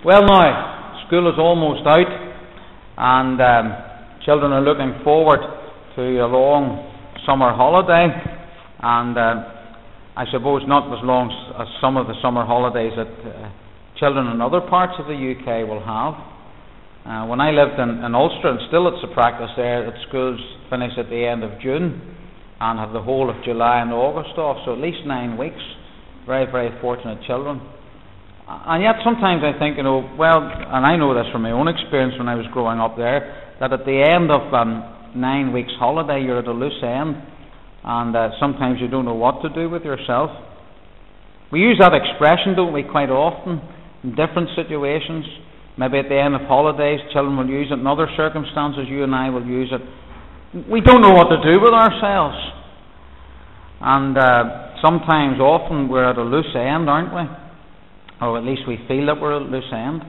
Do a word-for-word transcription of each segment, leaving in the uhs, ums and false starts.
Well now, school is almost out, and um, children are looking forward to a long summer holiday, and uh, I suppose not as long as some of the summer holidays that uh, children in other parts of the U K will have. Uh, when I lived in, in Ulster, and still it's a practice there, that schools finish at the end of June and have the whole of July and August off, so at least nine weeks. Very, very fortunate children. And yet sometimes I think, you know, well, and I know this from my own experience when I was growing up there, that at the end of um, nine weeks holiday you're at a loose end, and uh, sometimes you don't know what to do with yourself. We use that expression, don't we, quite often in different situations. Maybe at the end of holidays children will use it, in other circumstances you and I will use it. We don't know what to do with ourselves, and uh, sometimes, often, we're at a loose end, aren't we? Or at least we feel that we're at a loose end.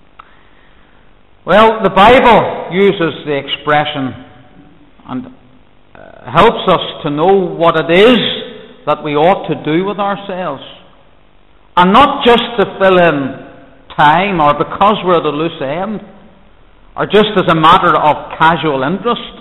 Well, the Bible uses the expression and uh, helps us to know what it is that we ought to do with ourselves, and not just to fill in time or because we're at a loose end, or just as a matter of casual interest,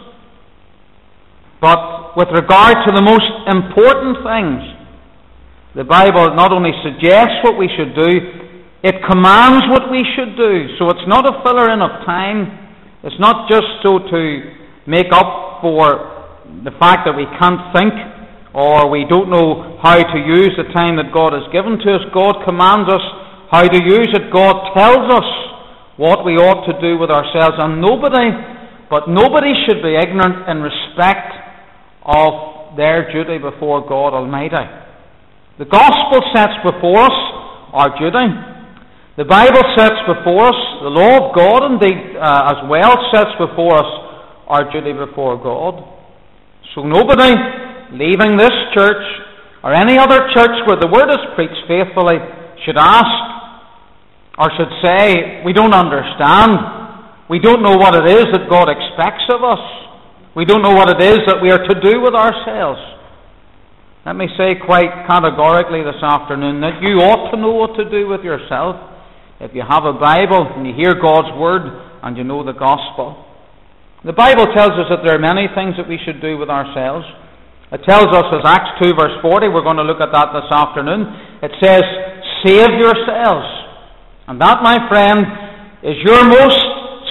but with regard to the most important things. The Bible not only suggests what we should do, it commands what we should do. So it's not a filler in of time. It's not just so to make up for the fact that we can't think or we don't know how to use the time that God has given to us. God commands us how to use it. God tells us what we ought to do with ourselves. And nobody, but nobody should be ignorant in respect of their duty before God Almighty. The gospel sets before us our duty. The Bible sets before us, the law of God indeed uh, as well sets before us our duty before God. So nobody leaving this church or any other church where the word is preached faithfully should ask or should say, we don't understand. We don't know what it is that God expects of us. We don't know what it is that we are to do with ourselves. Let me say quite categorically this afternoon that you ought to know what to do with yourself if you have a Bible and you hear God's Word and you know the Gospel. The Bible tells us that there are many things that we should do with ourselves. It tells us, as Acts two verse forty, we're going to look at that this afternoon, it says, save yourselves. And that, my friend, is your most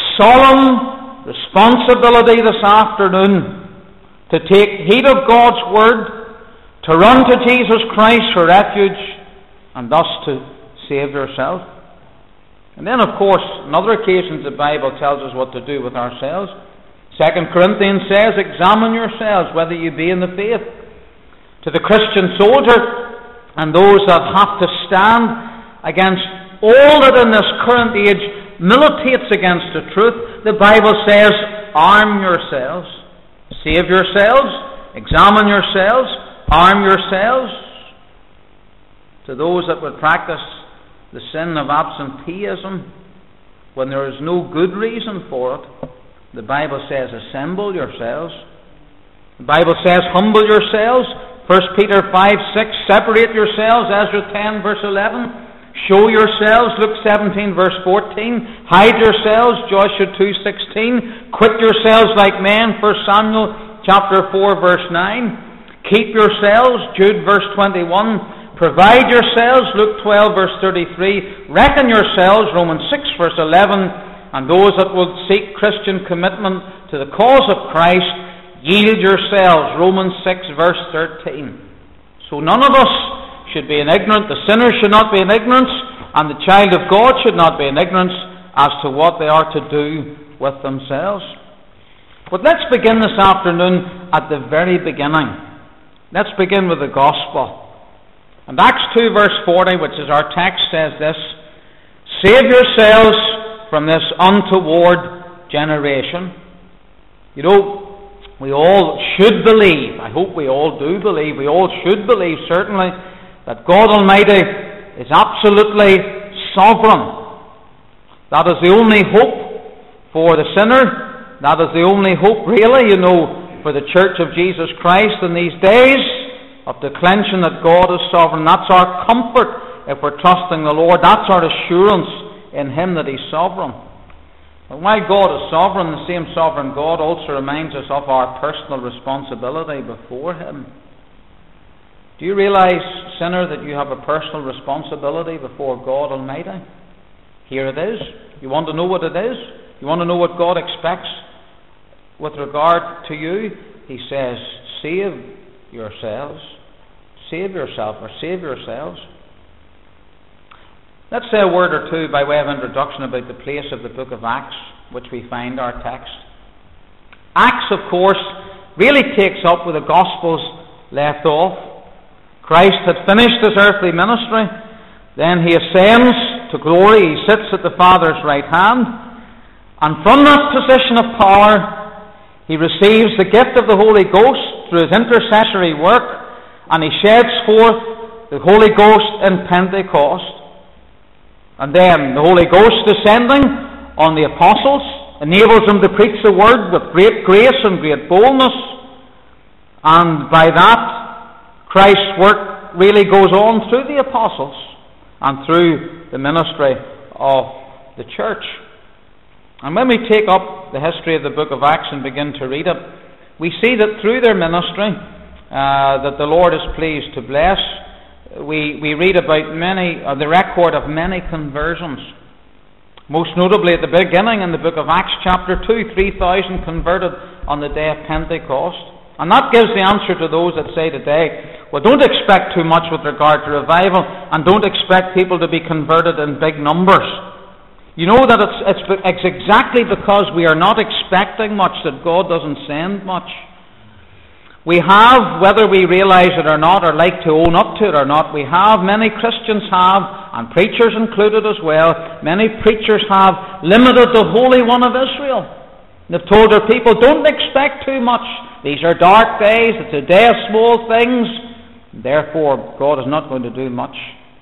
solemn responsibility this afternoon, to take heed of God's Word, to run to Jesus Christ for refuge, and thus to save yourself. And then, of course, on other occasions the Bible tells us what to do with ourselves. Second Corinthians says, examine yourselves whether you be in the faith. To the Christian soldier and those that have to stand against all that in this current age militates against the truth, the Bible says, arm yourselves, save yourselves, examine yourselves, arm yourselves. To those that would practice the sin of absenteeism when there is no good reason for it, the Bible says, assemble yourselves. The Bible says, humble yourselves. First Peter five six, separate yourselves. Ezra ten verse eleven, show yourselves. Luke seventeen verse fourteen, hide yourselves. Joshua two sixteen, quit yourselves like men. First Samuel chapter four verse nine, keep yourselves. Jude verse twenty-one, provide yourselves. Luke twelve verse thirty-three, reckon yourselves. Romans six verse eleven, and those that will seek Christian commitment to the cause of Christ, yield yourselves. Romans six verse thirteen. So none of us should be in ignorance. The sinner should not be in ignorance, and the child of God should not be in ignorance as to what they are to do with themselves. But let's begin this afternoon at the very beginning. Let's begin with the gospel. And Acts two verse forty, which is our text, says this, save yourselves from this untoward generation. You know, we all should believe, I hope we all do believe, we all should believe certainly, that God Almighty is absolutely sovereign. That is the only hope for the sinner. That is the only hope really, you know, for the Church of Jesus Christ in these days of declension, that God is sovereign. That's our comfort if we're trusting the Lord. That's our assurance in Him that He's sovereign. But while God is sovereign, the same sovereign God also reminds us of our personal responsibility before Him. Do you realize, sinner, that you have a personal responsibility before God Almighty? Here it is. You want to know what it is? You want to know what God expects with regard to you? He says, save yourselves. Save yourself, or save yourselves. Let's say a word or two by way of introduction about the place of the book of Acts, which we find our text. Acts, of course, really takes up where the Gospels left off. Christ had finished His earthly ministry. Then He ascends to glory. He sits at the Father's right hand. And from that position of power, He receives the gift of the Holy Ghost through His intercessory work, and He sheds forth the Holy Ghost in Pentecost. And then the Holy Ghost descending on the apostles enables them to preach the word with great grace and great boldness. And by that, Christ's work really goes on through the apostles and through the ministry of the church. And when we take up the history of the book of Acts and begin to read it, we see that through their ministry uh, that the Lord is pleased to bless. We, we read about many, uh, the record of many conversions. Most notably at the beginning in the book of Acts chapter two, three thousand converted on the day of Pentecost. And that gives the answer to those that say today, well, don't expect too much with regard to revival, and don't expect people to be converted in big numbers. You know that it's, it's, it's exactly because we are not expecting much that God doesn't send much. We have, whether we realize it or not, or like to own up to it or not, we have, many Christians have, and preachers included as well, many preachers have limited the Holy One of Israel. They've told their people, don't expect too much. These are dark days, it's a day of small things, therefore God is not going to do much.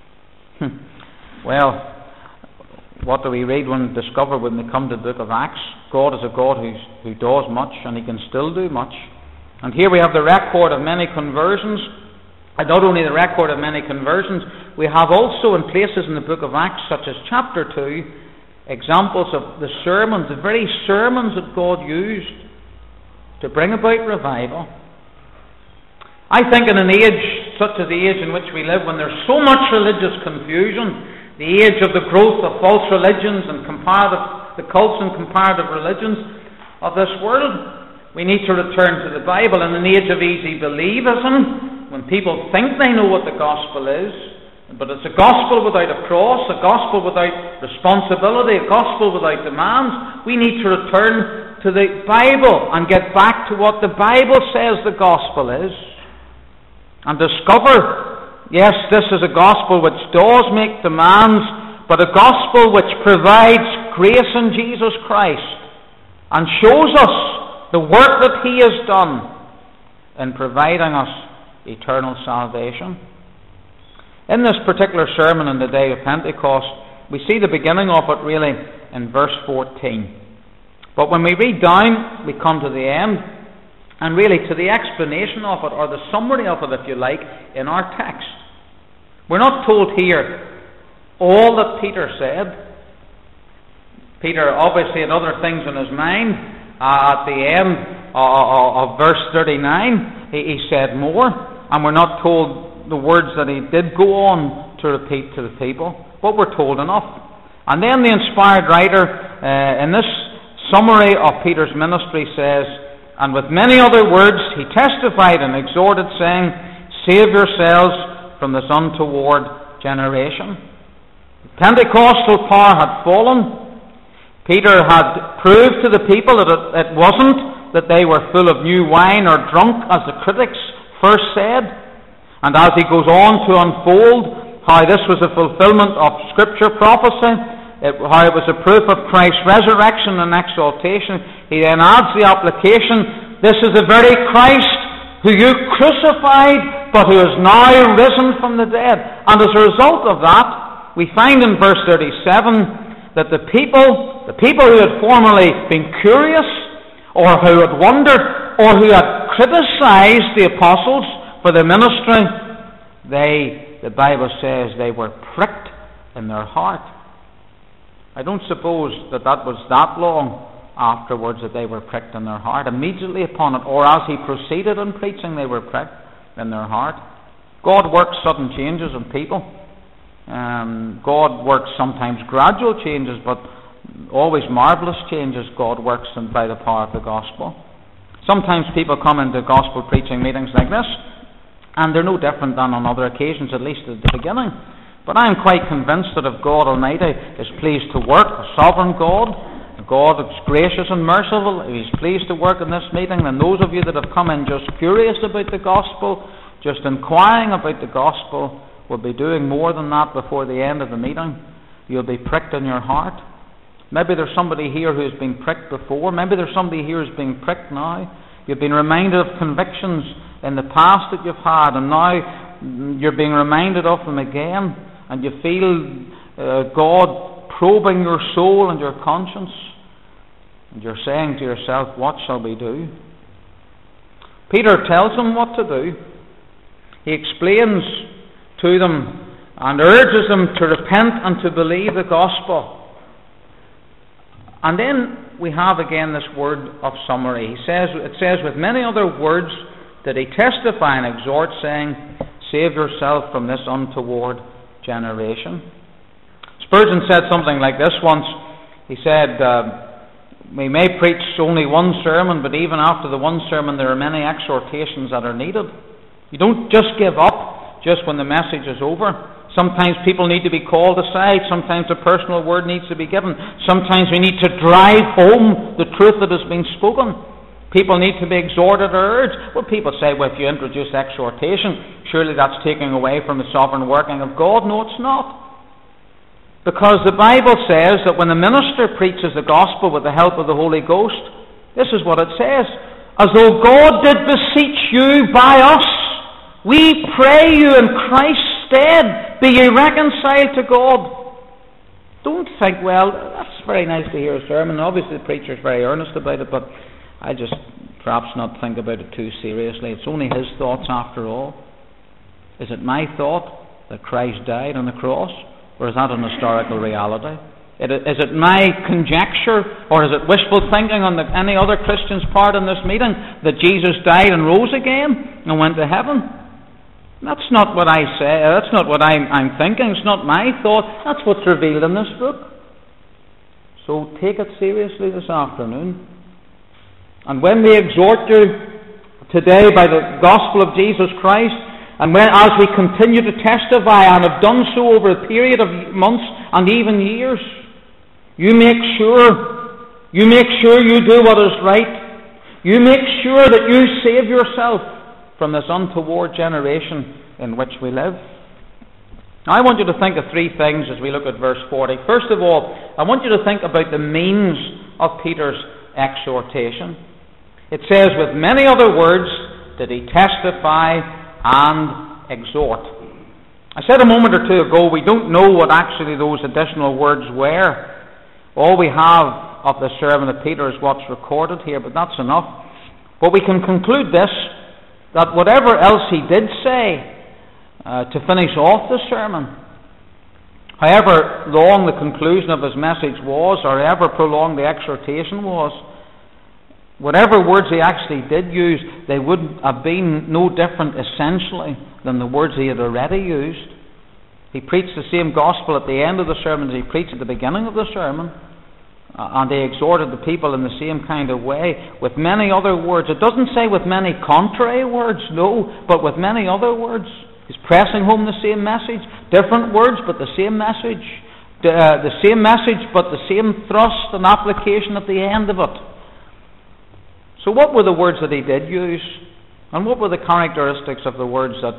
Well, what do we read when we discover when we come to the book of Acts? God is a God who's, who does much, and He can still do much. And here we have the record of many conversions. And not only the record of many conversions, we have also in places in the book of Acts, such as chapter two, examples of the sermons, the very sermons that God used to bring about revival. I think in an age such as the age in which we live, when there's so much religious confusion, the age of the growth of false religions and comparative, the cults and comparative religions of this world, we need to return to the Bible. In an age of easy believism, when people think they know what the gospel is, but it's a gospel without a cross, a gospel without responsibility, a gospel without demands, we need to return to the Bible and get back to what the Bible says the gospel is, and discover, yes, this is a gospel which does make demands, but a gospel which provides grace in Jesus Christ and shows us the work that He has done in providing us eternal salvation. In this particular sermon on the day of Pentecost, we see the beginning of it really in verse fourteen. But when we read down, we come to the end, and really to the explanation of it, or the summary of it, if you like, in our text. We're not told here all that Peter said. Peter obviously had other things in his mind. Uh, at the end uh, of verse thirty-nine, he, he said more, and we're not told the words that he did go on to repeat to the people, but we're told enough. And then the inspired writer uh, in this summary of Peter's ministry says, and with many other words he testified and exhorted, saying, save yourselves from this untoward generation. Pentecostal power had fallen. Peter had proved to the people that it, it wasn't that they were full of new wine or drunk, as the critics first said. And as he goes on to unfold how this was a fulfillment of Scripture prophecy, it, how it was a proof of Christ's resurrection and exaltation, he then adds the application, this is the very Christ who you crucified, but who is now risen from the dead. And as a result of that, we find in verse thirty-seven that the people, the people who had formerly been curious, or who had wondered, or who had criticized the apostles for their ministry, they, the Bible says, they were pricked in their heart. I don't suppose that that was that long afterwards that they were pricked in their heart, immediately upon it, or as he proceeded in preaching, they were pricked in their heart. God works sudden changes in people. Um, God works sometimes gradual changes, but always marvellous changes God works in by the power of the gospel. Sometimes people come into gospel preaching meetings like this, and they're no different than on other occasions, at least at the beginning. But I am quite convinced that if God Almighty is pleased to work, a sovereign God, a God that's gracious and merciful, if He's pleased to work in this meeting, then those of you that have come in just curious about the gospel, just inquiring about the gospel, will be doing more than that before the end of the meeting. You'll be pricked in your heart. Maybe there's somebody here who has been pricked before. Maybe there's somebody here who's being pricked now. You've been reminded of convictions in the past that you've had, and now you're being reminded of them again, and you feel uh, God probing your soul and your conscience, and you're saying to yourself, what shall we do? Peter tells them what to do. He explains to them and urges them to repent and to believe the gospel. And then we have again this word of summary. He says, it says, with many other words did he testify and exhort, saying, save yourself from this untoward generation. Spurgeon said something like this once. He said, uh, we may preach only one sermon, but even after the one sermon there are many exhortations that are needed. You don't just give up just when the message is over. Sometimes people need to be called aside. Sometimes a personal word needs to be given. Sometimes we need to drive home the truth that has been spoken. People need to be exhorted or urged. Well, people say, well, if you introduce exhortation, surely that's taking away from the sovereign working of God. No, it's not. Because the Bible says that when the minister preaches the gospel with the help of the Holy Ghost, this is what it says. As though God did beseech you by us, we pray you in Christ's stead, be ye reconciled to God. Don't think, well, that's very nice to hear a sermon. Obviously the preacher's very earnest about it, but I just perhaps not think about it too seriously. It's only his thoughts after all. Is it my thought that Christ died on the cross? Or is that an historical reality? Is it my conjecture, or is it wishful thinking on the, any other Christian's part in this meeting that Jesus died and rose again and went to heaven? That's not what I say. That's not what I'm, I'm thinking. It's not my thought. That's what's revealed in this book. So take it seriously this afternoon. And when we exhort you today by the gospel of Jesus Christ, and when, as we continue to testify and have done so over a period of months and even years, you make sure, you make sure you do what is right. You make sure that you save yourself from this untoward generation in which we live. Now I want you to think of three things as we look at verse forty. First of all, I want you to think about the means of Peter's exhortation. It says, with many other words did he testify and exhort. I said a moment or two ago, we don't know what actually those additional words were. All we have of the sermon of Peter is what's recorded here, but that's enough. But we can conclude this, that whatever else he did say uh, to finish off the sermon, however long the conclusion of his message was, or however prolonged the exhortation was, whatever words he actually did use, they would have been no different essentially than the words he had already used. He preached the same gospel at the end of the sermon as he preached at the beginning of the sermon. Uh, and he exhorted the people in the same kind of way, with many other words. It doesn't say with many contrary words, no, but with many other words. He's pressing home the same message, different words, but the same message. The, uh, the same message, but the same thrust and application at the end of it. So what were the words that he did use? And what were the characteristics of the words that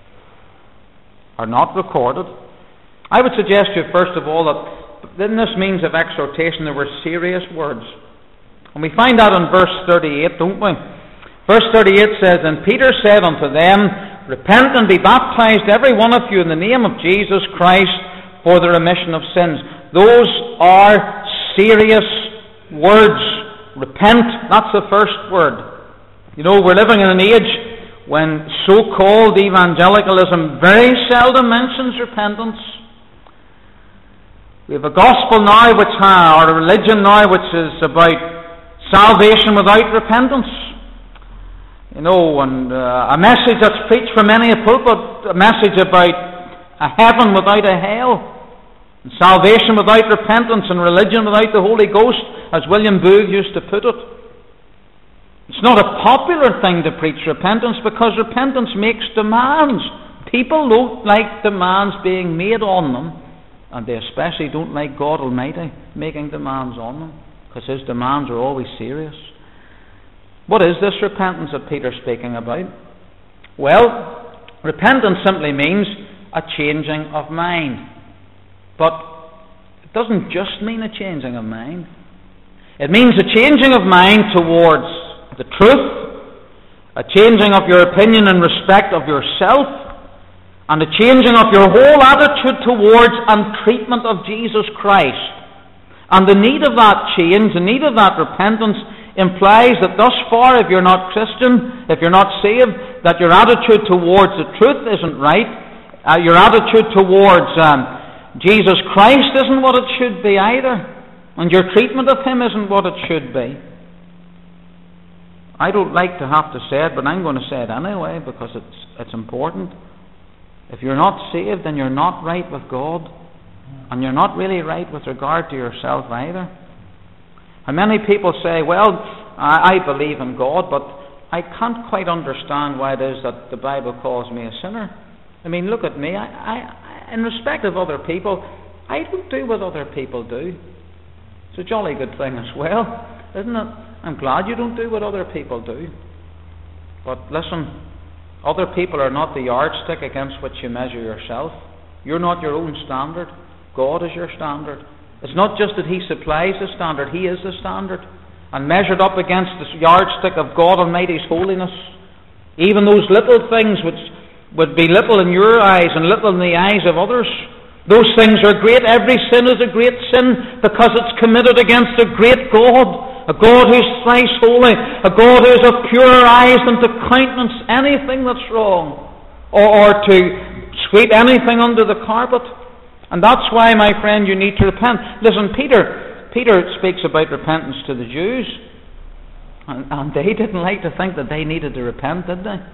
are not recorded? I would suggest to you, first of all, that in this means of exhortation there were serious words. And we find that in verse thirty-eight, don't we? Verse thirty-eight says, and Peter said unto them, repent and be baptized every one of you in the name of Jesus Christ for the remission of sins. Those are serious words. Repent, that's the first word. You know, we're living in an age when so-called evangelicalism very seldom mentions repentance. We have a gospel now, which uh, or a religion now, which is about salvation without repentance. You know, and uh, a message that's preached from many a pulpit, a message about a heaven without a hell, and salvation without repentance, and religion without the Holy Ghost, as William Booth used to put it. It's not a popular thing to preach repentance, because repentance makes demands. People don't like demands being made on them, and they especially don't like God Almighty making demands on them, because His demands are always serious. What is this repentance that Peter's speaking about? Well, repentance simply means a changing of mind. But it doesn't just mean a changing of mind. It means a changing of mind towards the truth, a changing of your opinion and respect of yourself, and a changing of your whole attitude towards and treatment of Jesus Christ. And the need of that change, the need of that repentance, implies that thus far, if you're not Christian, if you're not saved, that your attitude towards the truth isn't right. Uh, your attitude towards um, Jesus Christ isn't what it should be either. And your treatment of Him isn't what it should be. I don't like to have to say it, but I'm going to say it anyway, because it's it's important. If you're not saved, then you're not right with God, and you're not really right with regard to yourself either. And many people say, well, I, I believe in God, but I can't quite understand why it is that the Bible calls me a sinner. I mean, look at me. I, I, in respect of other people, I don't do what other people do. It's a jolly good thing as well, isn't it? I'm glad you don't do what other people do. But listen, other people are not the yardstick against which you measure yourself. You're not your own standard. God is your standard. It's not just that He supplies the standard, He is the standard. And measured up against the yardstick of God Almighty's holiness, even those little things which would be little in your eyes and little in the eyes of others, those things are great. Every sin is a great sin because it's committed against a great God, a God who's thrice holy, a God who's of purer eyes than to countenance anything that's wrong, or, or to sweep anything under the carpet. And that's why, my friend, you need to repent. Listen, Peter Peter speaks about repentance to the Jews. And, and they didn't like to think that they needed to repent, did they?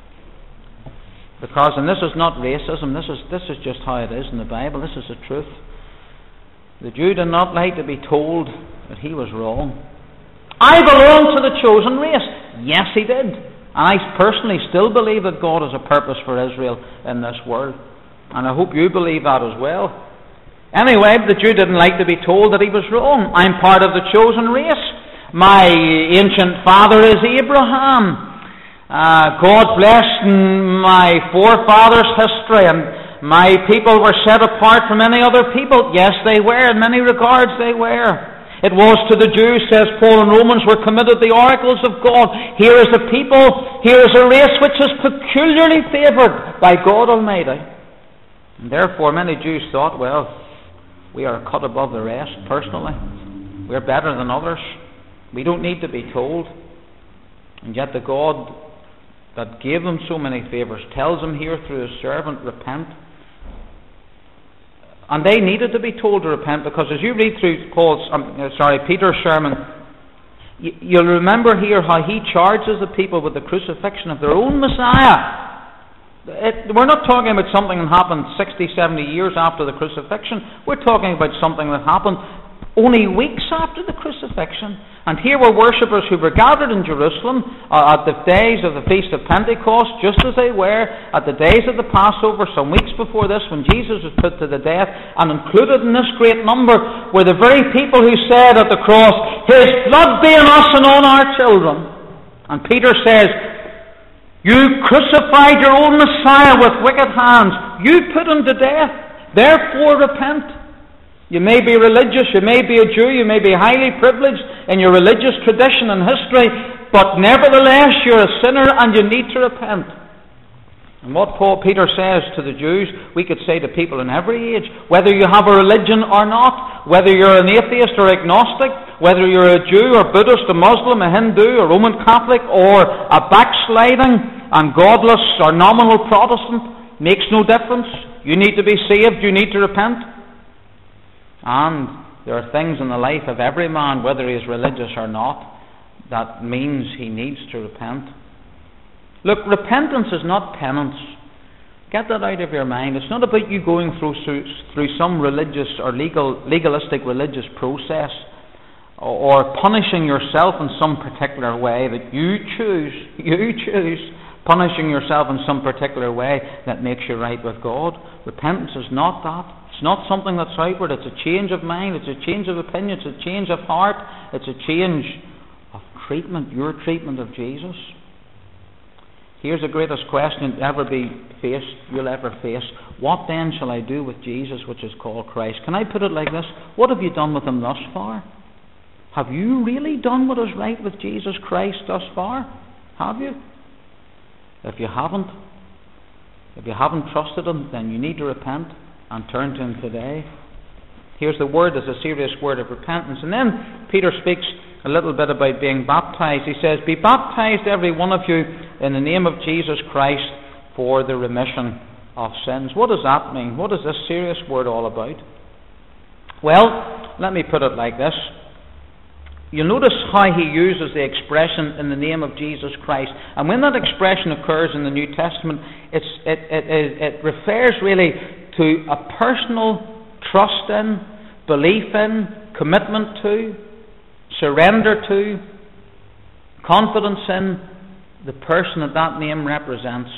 Because, and this is not racism, this is, this is just how it is in the Bible, this is the truth. The Jew did not like to be told that he was wrong. I belong to the chosen race. Yes, he did. And I personally still believe that God has a purpose for Israel in this world. And I hope you believe that as well. Anyway, the Jew didn't like to be told that he was wrong. I'm part of the chosen race. My ancient father is Abraham. Uh, God blessed my forefathers' history, and my people were set apart from any other people. Yes, they were. In many regards, they were. It was to the Jews, says Paul in Romans, were committed the oracles of God. Here is a people, here is a race which is peculiarly favoured by God Almighty. And therefore, many Jews thought, well, we are cut above the rest personally. We're better than others. We don't need to be told. And yet the God that gave them so many favours tells them here through His servant, repent. And they needed to be told to repent, because as you read through Paul's, um, sorry, Peter's sermon, you, you'll remember here how he charges the people with the crucifixion of their own Messiah. It, we're not talking about something that happened sixty, seventy years after the crucifixion. We're talking about something that happened only weeks after the crucifixion. And here were worshippers who were gathered in Jerusalem uh, at the days of the Feast of Pentecost, just as they were at the days of the Passover, some weeks before this, when Jesus was put to the death. And included in this great number were the very people who said at the cross, His blood be on us and on our children. And Peter says, you crucified your own Messiah with wicked hands. You put him to death. Therefore repent. You may be religious, you may be a Jew, you may be highly privileged in your religious tradition and history, but nevertheless you're a sinner and you need to repent. And what Paul Peter says to the Jews, we could say to people in every age, whether you have a religion or not, whether you're an atheist or agnostic, whether you're a Jew or Buddhist, a Muslim, a Hindu, a Roman Catholic, or a backsliding and godless or nominal Protestant, makes no difference. You need to be saved, you need to repent. And there are things in the life of every man, whether he is religious or not, that means he needs to repent. Look, repentance is not penance. Get that out of your mind. It's not about you going through through, through some religious or legal legalistic religious process, or, or punishing yourself in some particular way that you choose. You choose punishing yourself in some particular way that makes you right with God. Repentance is not that. It's not something that's outward. It's a change of mind. It's a change of opinion. It's a change of heart. It's a change of treatment. Your treatment of Jesus. Here's the greatest question you'll ever be faced, you'll ever face. What then shall I do with Jesus, which is called Christ? Can I put it like this? What have you done with him thus far? Have you really done what is right with Jesus Christ thus far? Have you? If you haven't, if you haven't trusted him, then you need to repent and turn to him today. Here's the word, there's a serious word of repentance. And then Peter speaks a little bit about being baptized. He says, "Be baptized every one of you in the name of Jesus Christ for the remission of sins." What does that mean? What is this serious word all about? Well, let me put it like this. You'll notice how he uses the expression "in the name of Jesus Christ." And when that expression occurs in the New Testament, it's, it, it, it, it refers really to a personal trust in, belief in, commitment to, surrender to, confidence in the person that that name represents.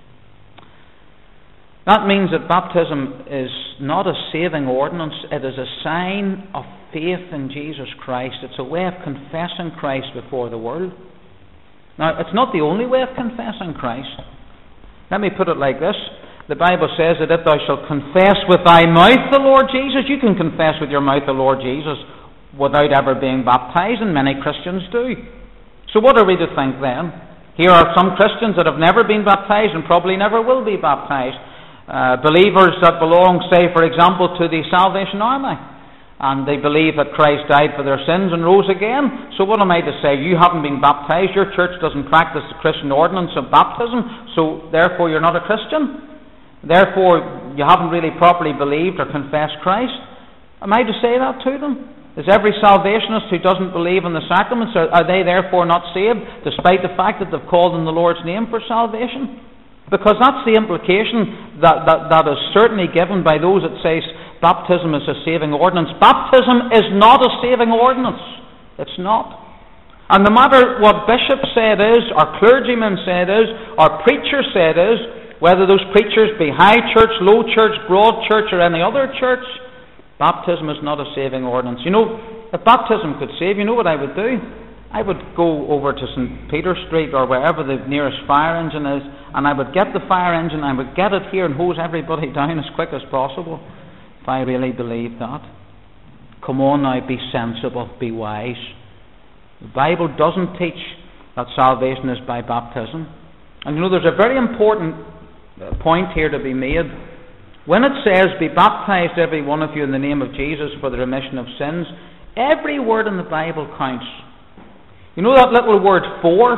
That means that baptism is not a saving ordinance. It is a sign of faith in Jesus Christ. It's a way of confessing Christ before the world. Now, it's not the only way of confessing Christ. Let me put it like this. The Bible says that if thou shalt confess with thy mouth the Lord Jesus, you can confess with your mouth the Lord Jesus without ever being baptized, and many Christians do. So what are we to think then? Here are some Christians that have never been baptized and probably never will be baptized. Uh, believers that belong, say, for example, to the Salvation Army. And they believe that Christ died for their sins and rose again. So what am I to say? You haven't been baptized. Your church doesn't practice the Christian ordinance of baptism. So therefore you're not a Christian. Therefore you haven't really properly believed or confessed Christ. Am I to say that to them? Is every salvationist who doesn't believe in the sacraments, are, are they therefore not saved, despite the fact that they've called in the Lord's name for salvation? Because that's the implication that, that, that is certainly given by those that say baptism is a saving ordinance. Baptism is not a saving ordinance. It's not. And no matter what bishops say it is, or clergymen say it is, or preachers say it is, whether those preachers be high church, low church, broad church, or any other church, baptism is not a saving ordinance. You know, if baptism could save, you know what I would do? I would go over to Saint Peter Street or wherever the nearest fire engine is, and I would get the fire engine, I would get it here and hose everybody down as quick as possible, if I really believe that. Come on now, be sensible, be wise. The Bible doesn't teach that salvation is by baptism. And you know, there's a very important point here to be made. When it says, "Be baptized every one of you in the name of Jesus for the remission of sins," every word in the Bible counts. You know that little word "for"?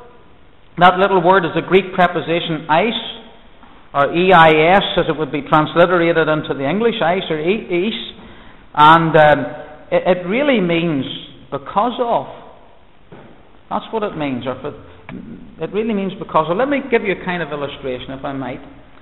That little word is a Greek preposition "eis," or E I S, as it would be transliterated into the English, "eis" or "eis," and um, it, it really means because of. That's what it means. Or if it, it really means because of. Let me give you a kind of illustration, if I might.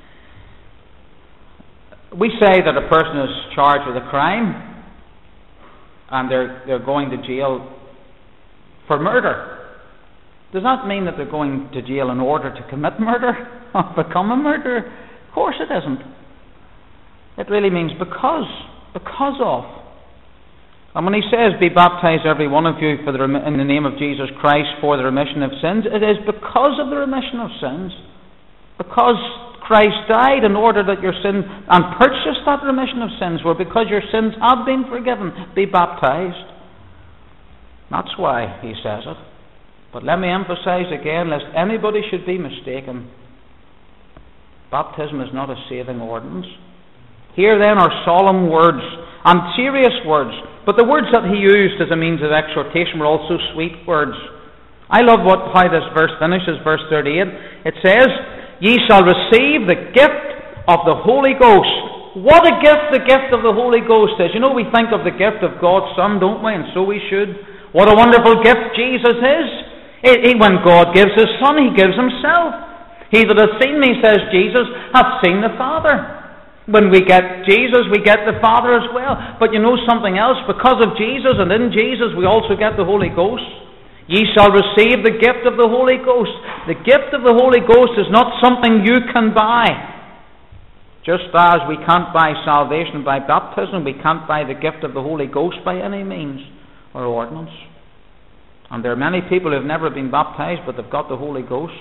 We say that a person is charged with a crime and they're, they're going to jail for murder. Does that mean that they're going to jail in order to commit murder or become a murderer? Of course it isn't. It really means because, because of. And when he says, "Be baptized every one of you for the rem- in the name of Jesus Christ for the remission of sins," it is because of the remission of sins. Because Christ died in order that your sin, and purchased that remission of sins, were because your sins have been forgiven. Be baptized. That's why he says it. But let me emphasize again, lest anybody should be mistaken, baptism is not a saving ordinance. Here then are solemn words and serious words, but the words that he used as a means of exhortation were also sweet words. I love what how this verse finishes, verse thirty-eight. It says, "Ye shall receive the gift of the Holy Ghost." What a gift the gift of the Holy Ghost is. You know, we think of the gift of God's Son, don't we? And so we should. What a wonderful gift Jesus is. He, he, when God gives His Son, He gives Himself. He that hath seen me, says Jesus, hath seen the Father. When we get Jesus, we get the Father as well. But you know something else? Because of Jesus and in Jesus, we also get the Holy Ghost. Ye shall receive the gift of the Holy Ghost. The gift of the Holy Ghost is not something you can buy. Just as we can't buy salvation by baptism, we can't buy the gift of the Holy Ghost by any means or ordinance. And there are many people who have never been baptized, but they've got the Holy Ghost.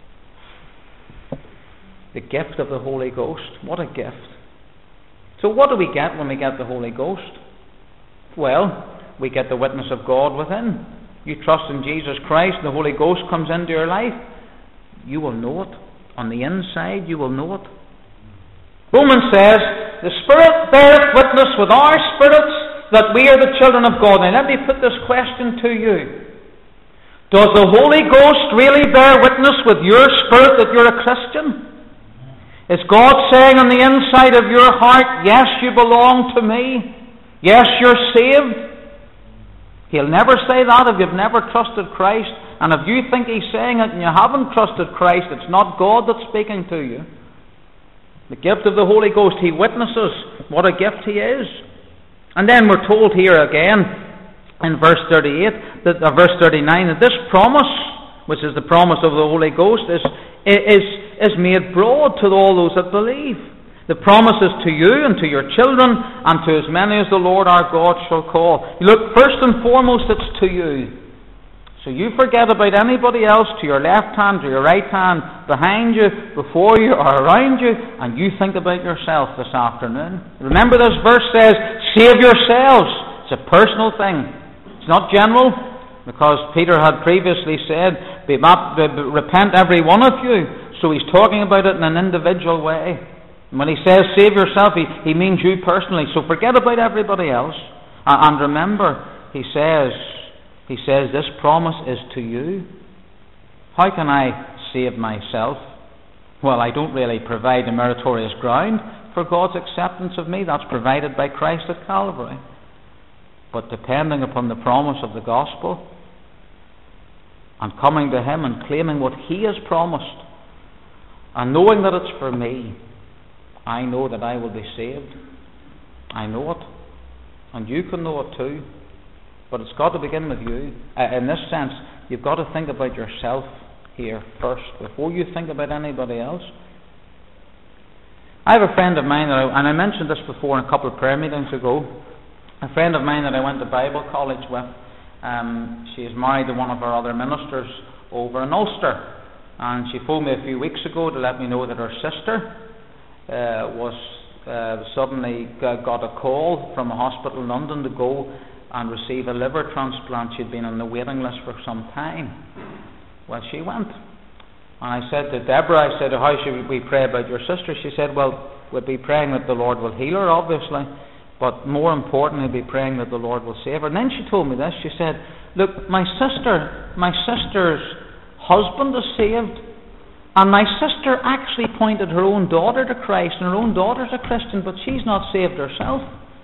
The gift of the Holy Ghost. What a gift. So what do we get when we get the Holy Ghost? Well, we get the witness of God within. You trust in Jesus Christ, the Holy Ghost comes into your life, you will know it. On the inside, you will know it. Romans says, the Spirit beareth witness with our spirits that we are the children of God. Now let me put this question to you. Does the Holy Ghost really bear witness with your spirit that you're a Christian? Is God saying on the inside of your heart, yes, you belong to me. Yes, you're saved. He'll never say that if you've never trusted Christ. And if you think He's saying it and you haven't trusted Christ, it's not God that's speaking to you. The gift of the Holy Ghost, He witnesses what a gift He is. And then we're told here again in verse thirty-eight, that, uh, verse thirty-nine, that this promise, which is the promise of the Holy Ghost, is, is, is made broad to all those that believe. The promise is to you and to your children and to as many as the Lord our God shall call. Look, first and foremost, it's to you. So you forget about anybody else to your left hand, to your right hand, behind you, before you, or around you, and you think about yourself this afternoon. Remember, this verse says, save yourselves. It's a personal thing. It's not general, because Peter had previously said, be, be, repent every one of you. So he's talking about it in an individual way. And when he says save yourself, he, he means you personally. So forget about everybody else. Uh, and remember, he says, he says this promise is to you. How can I save myself? Well, I don't really provide a meritorious ground for God's acceptance of me. That's provided by Christ at Calvary. But depending upon the promise of the gospel and coming to Him and claiming what He has promised and knowing that it's for me, I know that I will be saved. I know it. And you can know it too. But it's got to begin with you. Uh, in this sense, you've got to think about yourself here first before you think about anybody else. I have a friend of mine, that I, and I mentioned this before in a couple of prayer meetings ago. A friend of mine that I went to Bible college with. Um, she is married to one of our other ministers over in Ulster. And she phoned me a few weeks ago to let me know that her sister Uh, was uh, suddenly got a call from a hospital in London to go and receive a liver transplant. She'd been on the waiting list for some time. Well, she went. And I said to Deborah, I said, how should we pray about your sister? She said, well, we'll be praying that the Lord will heal her, obviously, but more importantly, we'll be praying that the Lord will save her. And then she told me this. She said, look, my sister, my sister's husband is saved. And my sister actually pointed her own daughter to Christ, and her own daughter's a Christian, but she's not saved herself.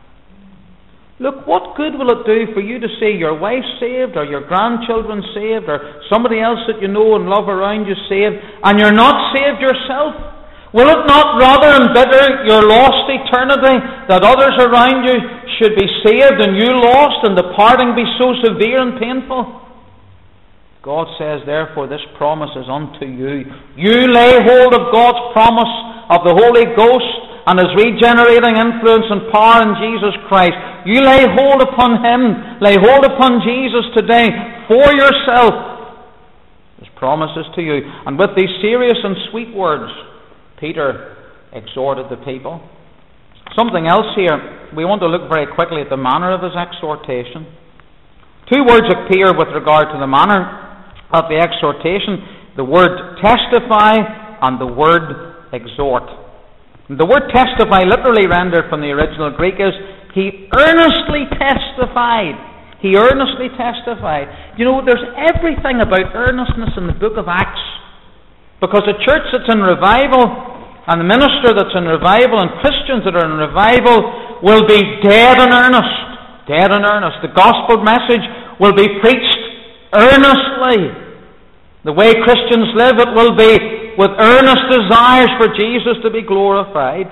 Look, what good will it do for you to see your wife saved, or your grandchildren saved, or somebody else that you know and love around you saved, and you're not saved yourself? Will it not rather embitter your lost eternity that others around you should be saved and you lost, and the parting be so severe and painful? God says, therefore, this promise is unto you. You lay hold of God's promise of the Holy Ghost and His regenerating influence and power in Jesus Christ. You lay hold upon Him. Lay hold upon Jesus today for yourself. His promise is to you. And with these serious and sweet words, Peter exhorted the people. Something else here. We want to look very quickly at the manner of his exhortation. Two words appear with regard to the manner of the exhortation, the word testify and the word exhort. The word testify, literally rendered from the original Greek, is he earnestly testified. He earnestly testified. You know, there's everything about earnestness in the book of Acts, because a church that's in revival And the minister that's in revival and Christians that are in revival will be dead in earnest. Dead in earnest. The gospel message will be preached earnestly. The way Christians live, it will be with earnest desires for Jesus to be glorified.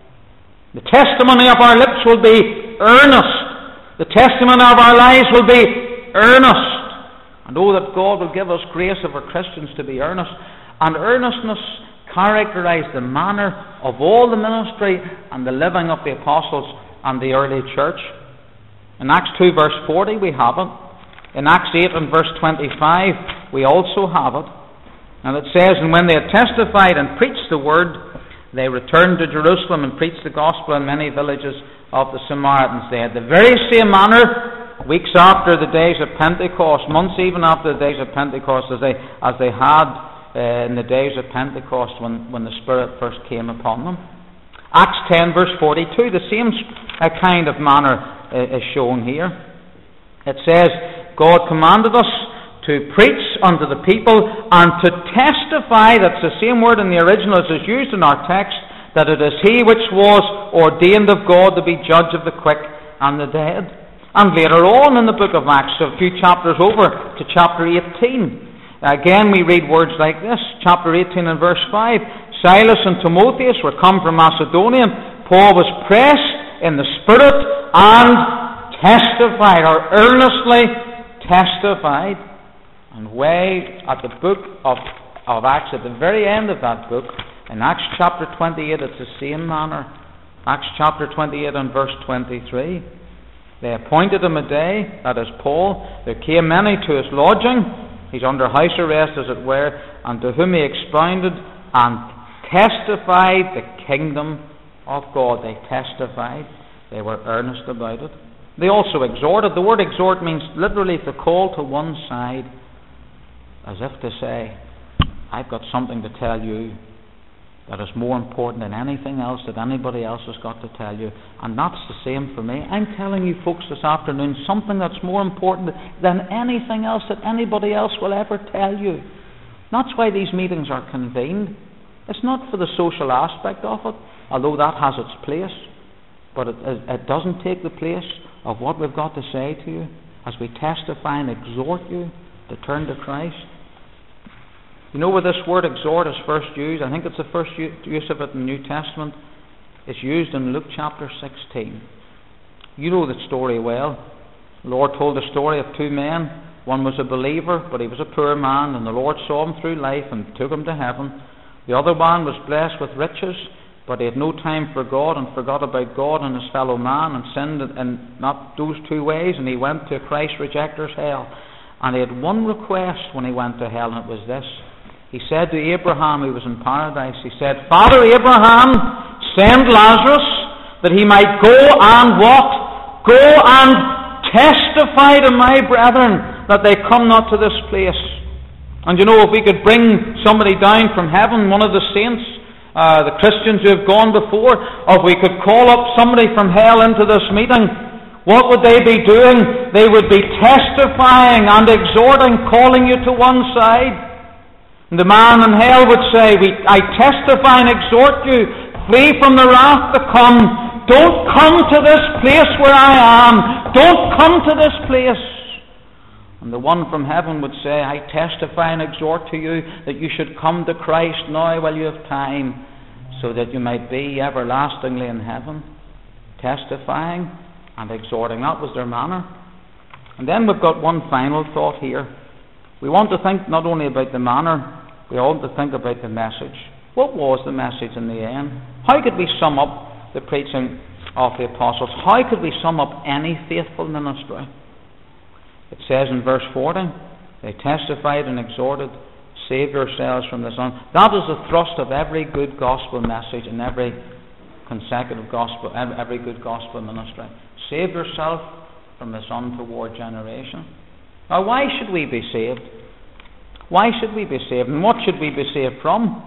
The testimony of our lips will be earnest. The testimony of our lives will be earnest. And oh, that God will give us grace of our Christians to be earnest. And earnestness characterized the manner of all the ministry and the living of the apostles and the early church. In Acts two verse forty we have it. In Acts eight and verse twenty-five we also have it. And it says, and when they had testified and preached the word, they returned to Jerusalem and preached the gospel in many villages of the Samaritans. They had the very same manner weeks after the days of Pentecost, months even after the days of Pentecost, as they as they had uh, in the days of Pentecost when, when the Spirit first came upon them. Acts ten verse forty-two, the same uh, kind of manner uh, is shown here. It says, God commanded us to preach unto the people and to testify, that's the same word in the original as is used in our text, that it is he which was ordained of God to be judge of the quick and the dead. And later on in the book of Acts, a few chapters over to chapter eighteen, again we read words like this, chapter eighteen and verse five, Silas and Timotheus were come from Macedonia. Paul was pressed in the Spirit and testified, or earnestly testified. And way at the book of, of Acts, at the very end of that book, in Acts chapter twenty-eight, it's the same manner. Acts chapter twenty-eight and verse twenty-three. They appointed him a day, that is Paul. There came many to his lodging. He's under house arrest, as it were, and to whom he expounded and testified the kingdom of God. They testified. They were earnest about it. They also exhorted. The word exhort means literally to call to one side, as if to say, I've got something to tell you that is more important than anything else that anybody else has got to tell you. And that's the same for me. I'm telling you folks this afternoon something that's more important than anything else that anybody else will ever tell you. That's why these meetings are convened. It's not for the social aspect of it, although that has its place. But it, it doesn't take the place of what we've got to say to you as we testify and exhort you to turn to Christ. You know where this word exhort is first used? I think it's the first use of it in the New Testament. It's used in Luke chapter sixteen. You know the story well. The Lord told the story of two men. One was a believer, but he was a poor man, and the Lord saw him through life and took him to heaven. The other man was blessed with riches, but he had no time for God and forgot about God and his fellow man and sinned in not those two ways, and he went to Christ rejecter's hell. And he had one request when he went to hell, and it was this. He said to Abraham, who was in paradise, he said, Father Abraham, send Lazarus that he might go and what? Go and testify to my brethren that they come not to this place. And you know, if we could bring somebody down from heaven, one of the saints, uh, the Christians who have gone before, or if we could call up somebody from hell into this meeting, what would they be doing? They would be testifying and exhorting, calling you to one side. And the man in hell would say, we, I testify and exhort you, flee from the wrath to come. Don't come to this place where I am. Don't come to this place. And the one from heaven would say, I testify and exhort to you that you should come to Christ now while you have time, so that you might be everlastingly in heaven. Testifying and exhorting. That was their manner. And then we've got one final thought here. We want to think not only about the manner, we want to think about the message. What was the message in the end? How could we sum up the preaching of the apostles? How could we sum up any faithful ministry? It says in verse forty, they testified and exhorted, save yourselves from this un. That is the thrust of every good gospel message and every consecutive gospel, every good gospel ministry. Save yourself from this untoward generation. Now, why should we be saved? Why should we be saved? And what should we be saved from?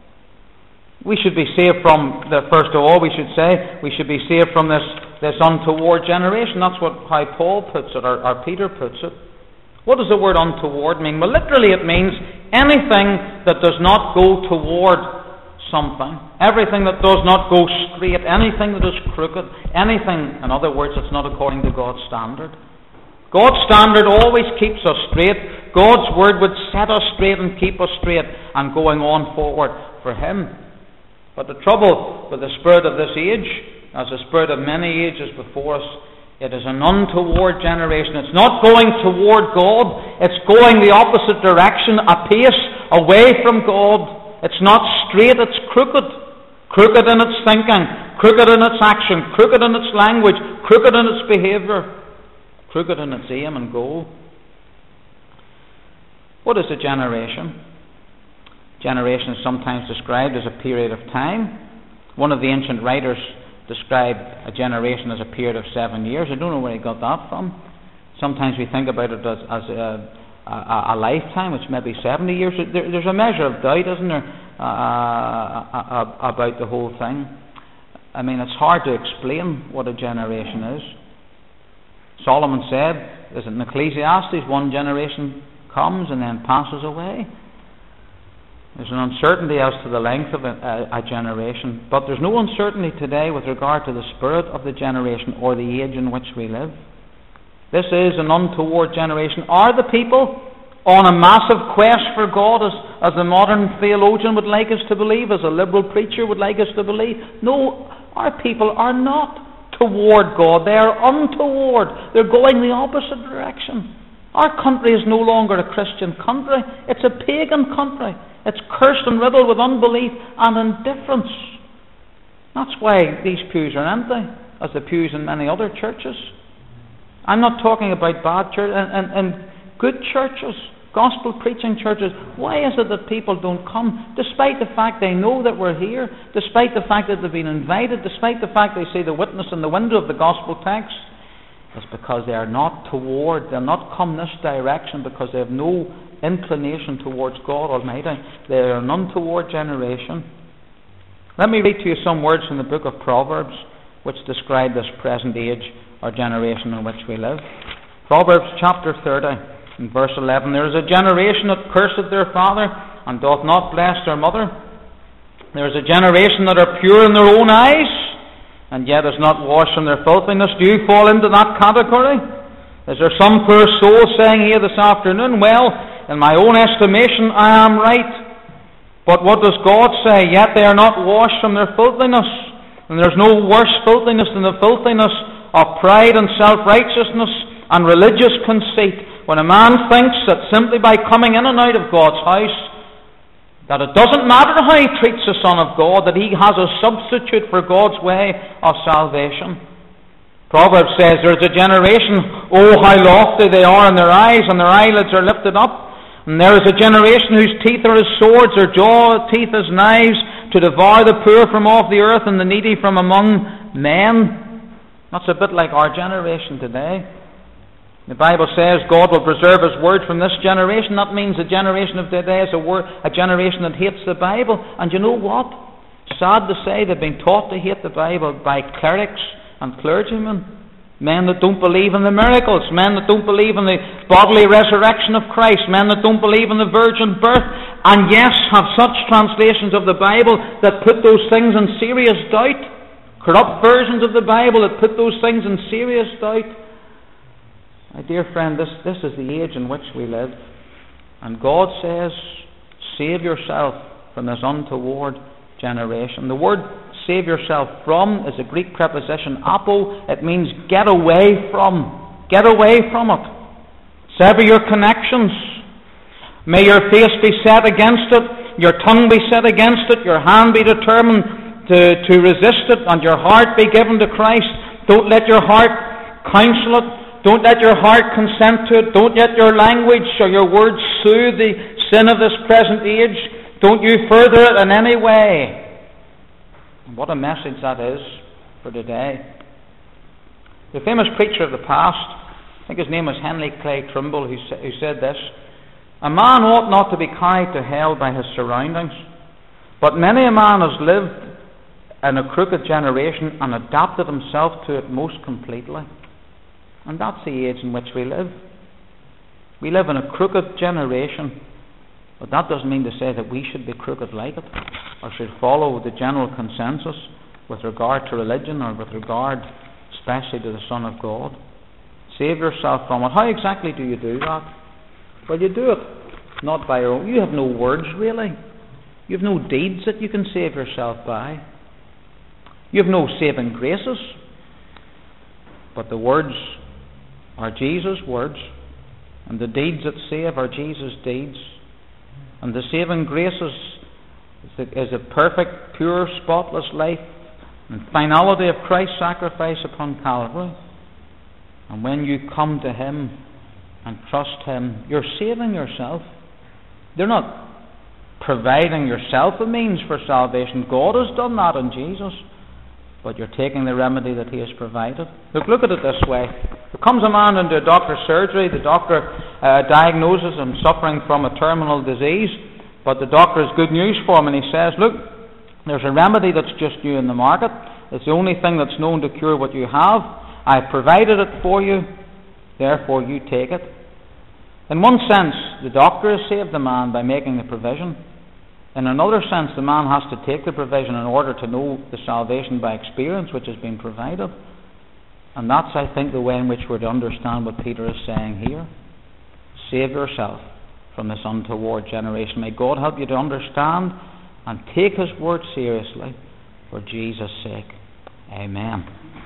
We should be saved from, the, first of all, we should say, we should be saved from this, this untoward generation. That's what how Paul puts it, or, or Peter puts it. What does the word untoward mean? Well, literally it means anything that does not go toward something. Everything that does not go straight, anything that is crooked, anything, in other words, that's not according to God's standard. God's standard always keeps us straight. God's word would set us straight and keep us straight and going on forward for Him. But the trouble with the spirit of this age, as the spirit of many ages before us, it is an untoward generation. It's not going toward God. It's going the opposite direction, a pace away from God. It's not straight, it's crooked. Crooked in its thinking, crooked in its action, crooked in its language, crooked in its behaviour, crooked in its aim and goal. What is a generation? Generation is sometimes described as a period of time. One of the ancient writers described a generation as a period of seven years. I don't know where he got that from. Sometimes we think about it as, as a, a, a lifetime, which may be seventy years. There, there's a measure of doubt, isn't there, uh, about the whole thing. I mean, it's hard to explain what a generation is. Solomon said, is it in Ecclesiastes, one generation comes and then passes away. There's an uncertainty as to the length of a, a, a generation, but there's no uncertainty today with regard to the spirit of the generation or the age in which we live. This is an untoward generation. Are the people on a massive quest for God, as, as the modern theologian would like us to believe, as a liberal preacher would like us to believe? No, our people are not toward God. They are untoward. They're going the opposite direction. Our country is no longer a Christian country. It's a pagan country. It's cursed and riddled with unbelief and indifference. That's why these pews are empty, as the pews in many other churches. I'm not talking about bad churches and, and, and good churches, gospel preaching churches. Why is it that people don't come, despite the fact they know that we're here, despite the fact that they've been invited, despite the fact they see the witness in the window of the gospel text? It's because they are not toward, they're not come this direction because they have no inclination towards God Almighty. They are an untoward generation. Let me read to you some words from the book of Proverbs which describe this present age or generation in which we live. Proverbs chapter thirty and verse eleven. There is a generation that curseth their father and doth not bless their mother. There is a generation that are pure in their own eyes and yet is not washed from their filthiness. Do you fall into that category? Is there some poor soul saying here this afternoon, well, in my own estimation I am right, but what does God say? Yet they are not washed from their filthiness. And there's no worse filthiness than the filthiness of pride and self-righteousness and religious conceit. When a man thinks that simply by coming in and out of God's house, that it doesn't matter how he treats the Son of God, that he has a substitute for God's way of salvation. Proverbs says there is a generation, oh how lofty they are in their eyes, and their eyelids are lifted up. And there is a generation whose teeth are as swords, their jaw teeth as knives, to devour the poor from off the earth and the needy from among men. That's a bit like our generation today. The Bible says God will preserve His word from this generation. That means the generation of today is a, word, a generation that hates the Bible. And you know what? Sad to say, they've been taught to hate the Bible by clerics and clergymen. Men that don't believe in the miracles. Men that don't believe in the bodily resurrection of Christ. Men that don't believe in the virgin birth. And yes, have such translations of the Bible that put those things in serious doubt. Corrupt versions of the Bible that put those things in serious doubt. My dear friend, this, this is the age in which we live. And God says, save yourself from this untoward generation. The word save yourself from is a Greek preposition, apo. It means get away from. Get away from it. Sever your connections. May your face be set against it, your tongue be set against it, your hand be determined to, to resist it, and your heart be given to Christ. Don't let your heart counsel it. Don't let your heart consent to it. Don't let your language or your words soothe the sin of this present age. Don't you further it in any way. And what a message that is for today. The famous preacher of the past, I think his name was Henry Clay Trimble, who, sa- who said this: a man ought not to be carried to hell by his surroundings, but many a man has lived in a crooked generation and adapted himself to it most completely. And that's the age in which we live. We live in a crooked generation. But that doesn't mean to say that we should be crooked like it, or should follow the general consensus with regard to religion, or with regard especially to the Son of God. Save yourself from it. How exactly do you do that? Well, you do it not by your own. You have no words, really. You have no deeds that you can save yourself by. You have no saving graces. But the words are Jesus' words, and the deeds that save are Jesus' deeds. And the saving graces is a, is a perfect, pure, spotless life and finality of Christ's sacrifice upon Calvary. And when you come to Him and trust Him, you're saving yourself. You're not providing yourself a means for salvation. God has done that in Jesus. But you're taking the remedy that He has provided. Look, look at it this way. There comes a man into a doctor's surgery. The doctor uh, diagnoses him suffering from a terminal disease. But the doctor has good news for him, and he says, look, there's a remedy that's just new in the market. It's the only thing that's known to cure what you have. I've provided it for you, therefore you take it. In one sense, the doctor has saved the man by making the provision. In another sense, the man has to take the provision in order to know the salvation by experience which has been provided. And that's, I think, the way in which we're to understand what Peter is saying here. Save yourself from this untoward generation. May God help you to understand and take His word seriously for Jesus' sake. Amen.